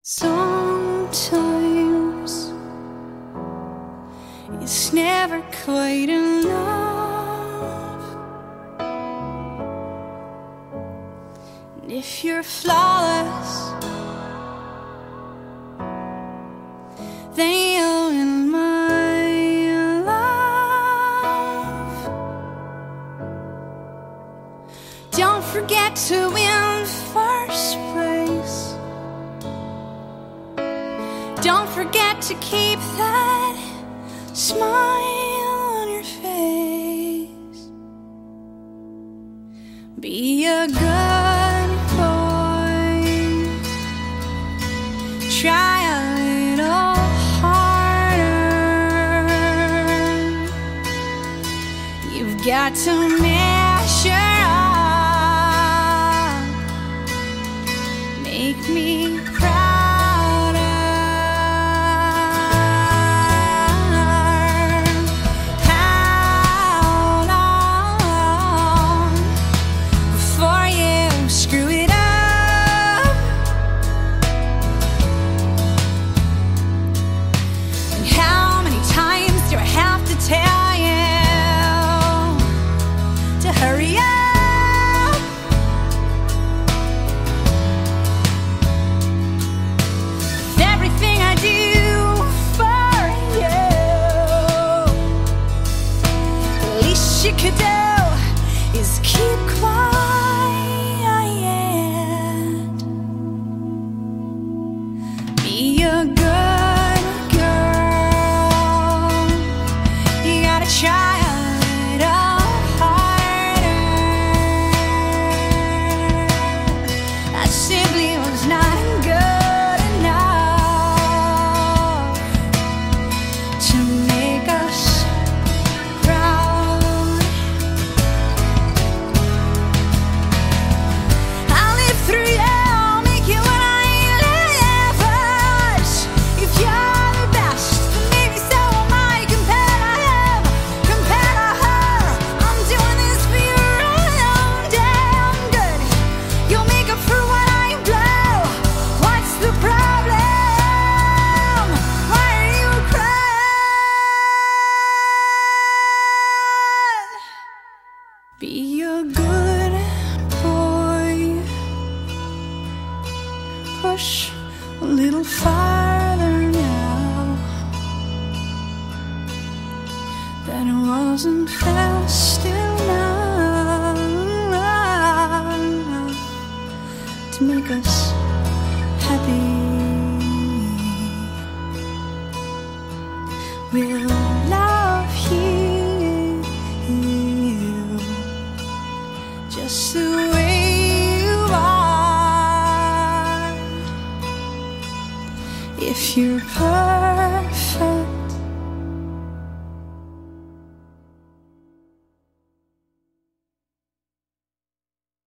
Sometimes it's never quite enough. And if you're flawless, then you're in my love. Don't forget to win first place. Don't forget to keep that smile on your face. Be a good boy. Try a little harder. You've got to measure up. Make me proud. Hurry up. With everything I do for you, the least you could do is keep quiet. Be a good girl. You gotta try. Be a good boy. Push a little farther now. That wasn't fast enough to make us happy. We'll love you just the way you are. If you're perfect,